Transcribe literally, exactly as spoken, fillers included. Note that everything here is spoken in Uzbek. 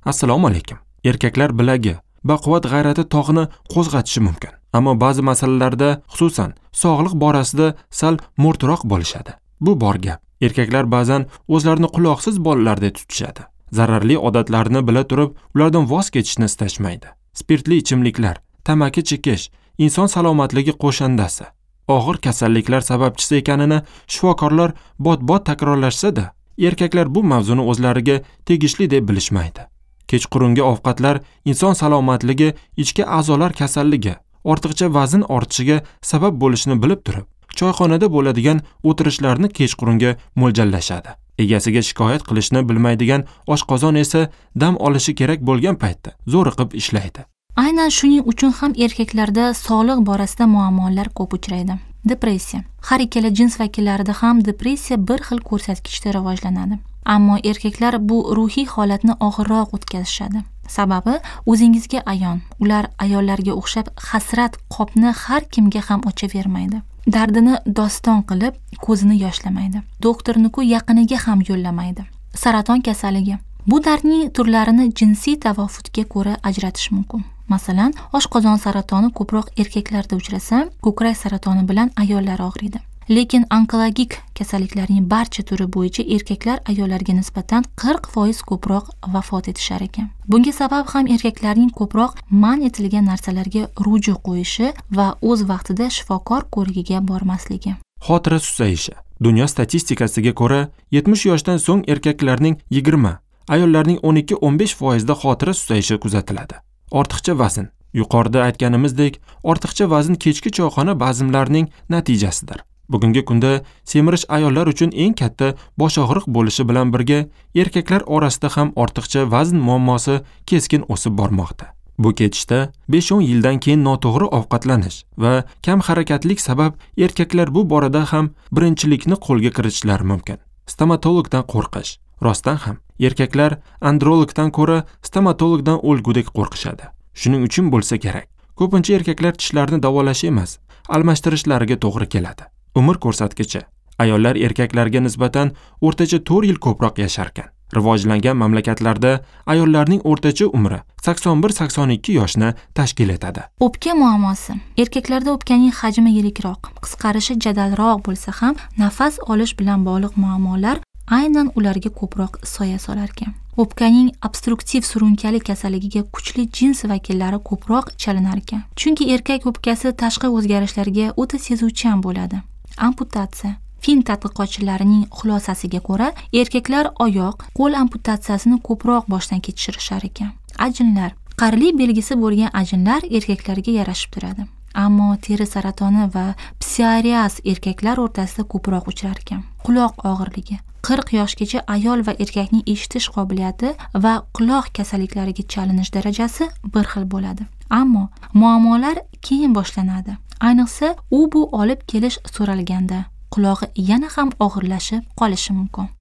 Assalomu alaykum. Erkaklar bilagi, baquvvat g'ayrati tog'ni qo'zg'atishi mumkin. Ammo ba'zi masalalarda, xususan sog'liq borasida sal mo'rtroq bo'lishadi. Bu bor gap. Erkaklar ba'zan o'zlarini quloqsiz bolalardek tutishadi. Zararli odatlarni bila turib, ulardan voz kechishni istashmaydi. Spirtli ichimliklar, tamaki chekish inson salomatligi qo'shandasi, og'ir kasalliklar sababchisi ekanini shifokorlar bot-bot takrorlashsa-da, erkaklar bu mavzuni o'zlariga tegishli deb bilishmaydi. Kechqurungi ovqatlar inson salomatligi, ichki a'zolar kasalligi, ortiqcha vazn ortishiga sabab bo'lishini bilib turib, choyxonada bo'ladigan o'tirishlarni kechqurunga mo'ljallashadi. Egasiga shikoyat qilishni bilmaydigan oshqozon esa dam olishi kerak bo'lgan paytda zo'riqib ishlaydi. Aynan shuning uchun ham erkaklarda sog'liq borasida muammolar ko'p uchraydi. Depressiya. Har ikkala jins vakillarida ham depressiya bir xil ko'rsatkichda rivojlanadi. Ammo erkaklar bu ruhiy holatni og'irroq o'tkazishadi. Sababi o'zingizga ayon. Ular ayollarga o'xshab hasrat qopni har kimga ham ochavermaydi. Dardini doston qilib, ko'zini yoshlamaydi. Doktorni-ku yaqiniga ham yo'llamaydi. Saraton kasalligi. Bu dardning turlarini jinsiy tavofutga ko'ra ajratish mumkin. Masalan, oshqozon saratoni ko'proq erkaklarda uchrasa, ko'krak saratoni bilan ayollar og'riydi. Lekin onkologik kasalliklarning barcha turi bo'yicha erkaklar ayollarga nisbatan qirq foiz ko'proq vafot etishar ekan. Bunga sabab ham erkaklarning ko'proq man etilgan narsalarga ruju qo'yishi va o'z vaqtida shifokor ko'rigiga bormasligi. Xotira susayishi. Dunyo statistikasiga ko'ra, yetmish yoshdan so'ng erkaklarning yigirma, ayollarning o'n ikki o'n besh foizda xotira susayishi kuzatiladi. Ortiqcha vazn. Yuqorida aytganimizdek, ortiqcha vazn kechki choyxona bazmlarining natijasidir. Bugungi kunda semirish ayollar uchun eng katta bosh og'riq bo'lishi bilan birga, erkaklar orasida ham ortiqcha vazn muammosi keskin o'sib bormoqda. Bu ketishda besh o'n yildan keyin noto'g'ri ovqatlanish va kam harakatlik sabab erkaklar bu borada ham birinchilikni qo'lga kiritishlari mumkin. Stomatologdan qo'rqish. Rostdan ham erkaklar andrologdan ko'ra stomatologdan o'lgudek qo'rqishadi. Shuning uchun bo'lsa kerak. Ko'pincha erkaklar tishlarini davolash emas, almashtirishlariga to'g'ri keladi. Umr ko'rsatkichi. Ayollar erkaklarga nisbatan o'rtacha to'rt yil ko'proq yasharkan. Rivojlangan mamlakatlarda ayollarning o'rtacha umri sakson bir sakson ikki yoshni tashkil etadi. O'pka muammosi. Erkaklarda o'pkaning hajmi yirikroq, qisqarishi jadalroq bo'lsa ham, nafas olish bilan bog'liq muammolar aynan ularga ko'proq soya solar ekan. O'pkaning obstruktiv surunkali kasalligiga kuchli jins vakillari ko'proq chalinar ekan. Chunki erkak o'pkasi tashqi o'zgarishlarga o'ta sezuvchan bo'ladi. Amputatsiya. Fin tadqiqotchilarining xulosasiga ko'ra, erkaklar oyoq, qo'l amputatsiyasini ko'proq boshdan kechirishar ekan. Ajinlar. Qarilik belgisi bo'lgan ajinlar erkaklarga yarashib turadi. Ammo teri saratoni va psoriaz erkaklar o'rtasida ko'proq uchrar ekan. Quloq og'irligi. qirq yoshgacha ayol va erkakning eshitish qobiliyati va quloq kasalliklariga chalinish darajasi bir xil bo'ladi. Ammo muammolar keyin boshlanadi. Ayniqsa, u bu olib kelish so'ralganda qulog'i yana ham og'irlashib qolishi mumkin.